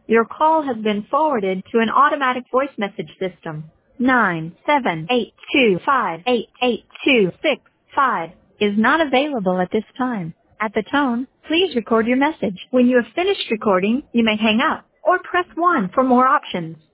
Your call has been forwarded to an automatic voice message system. 97825888265 is not available at this time. At the tone, please record your message. When you have finished recording, you may hang up or press 1 for more options.